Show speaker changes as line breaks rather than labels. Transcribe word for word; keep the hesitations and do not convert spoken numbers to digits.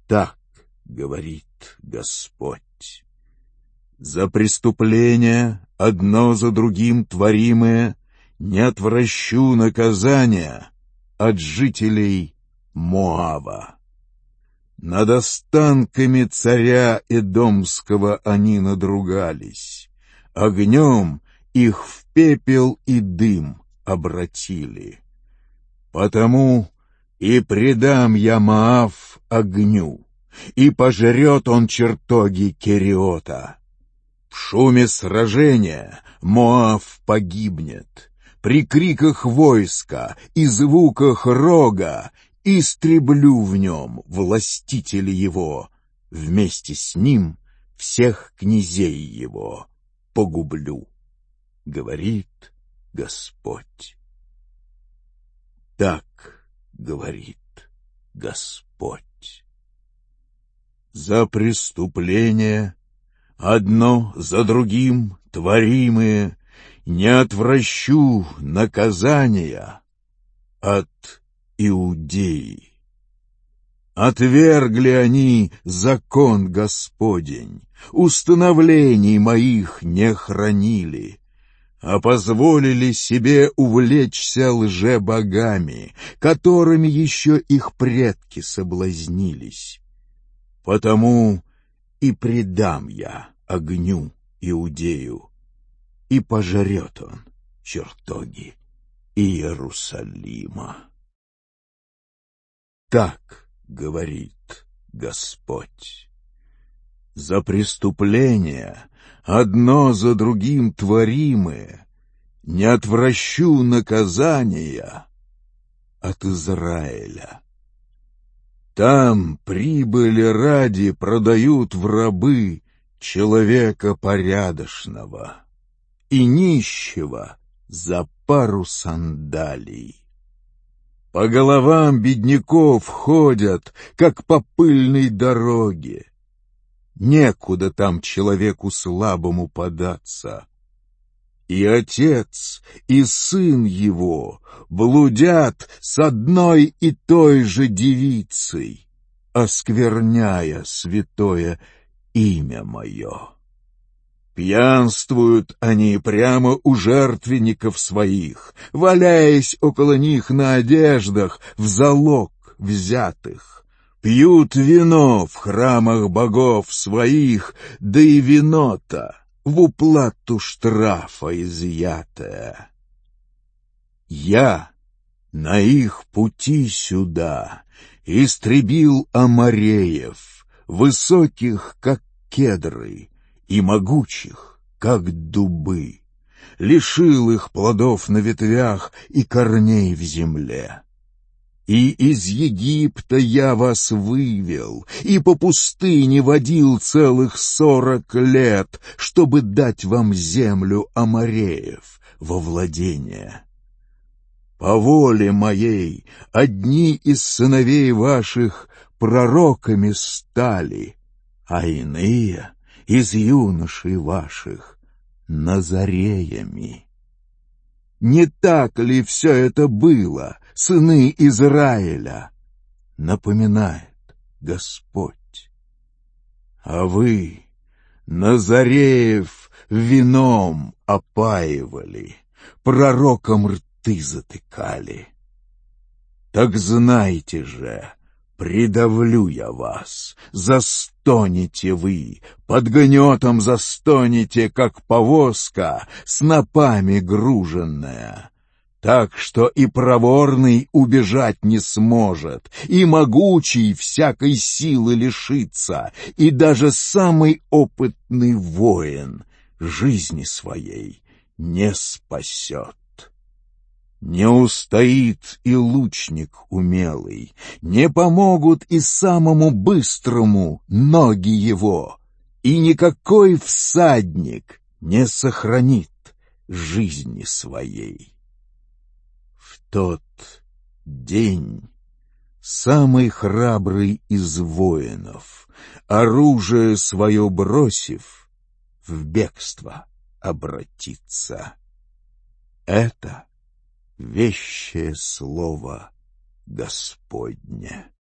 Так говорит Господь: за преступления, одно за другим творимые, не отвращу наказания от жителей Моава. Над останками царя Эдомского они надругались, огнем их в пепел и дым обратили. Потому и предам я Моав огню, и пожрет он чертоги Кериота. В шуме сражения Моав погибнет, при криках войска и звуках рога истреблю в нем властителя его, вместе с ним всех князей его погублю, говорит Господь. Так говорит Господь. За преступления, одно за другим творимые, не отвращу наказания от Иудеи. Отвергли они закон Господень, установлений моих не хранили, а позволили себе увлечься лжебогами, которыми еще их предки соблазнились. Потому и предам я огню Иудею, и пожрет он чертоги Иерусалима. Так говорит Господь. За преступления, одно за другим творимые, не отвращу наказания от Израиля. Там прибыли ради продают в рабы человека порядочного и нищего за пару сандалий. По головам бедняков ходят, как по пыльной дороге. Некуда там человеку слабому податься. И отец, и сын его блудят с одной и той же девицей, оскверняя святое имя мое. Пьянствуют они прямо у жертвенников своих, валяясь около них на одеждах в залог взятых. Пьют вино в храмах богов своих, да и вино-то в уплату штрафа изъятое. Я на их пути сюда истребил амореев, высоких, как кедры, и могучих, как дубы, лишил их плодов на ветвях и корней в земле. И из Египта я вас вывел, и по пустыне водил целых сорок лет, чтобы дать вам землю амореев во владение. По воле моей одни из сыновей ваших пророками стали, а иные из юношей ваших назареями. Не так ли все это было, сыны Израиля? Напоминает Господь. А вы назареев вином опаивали, пророкам рты затыкали. Так знайте же, придавлю я вас, застонете вы, под гнетом застонете, как повозка, снопами груженная. Так что и проворный убежать не сможет, и могучий всякой силы лишится, и даже самый опытный воин жизни своей не спасет. Не устоит и лучник умелый, не помогут и самому быстрому ноги его, и никакой всадник не сохранит жизни своей. В тот день самый храбрый из воинов, оружие свое бросив, в бегство обратится. Это вещее слово Господне.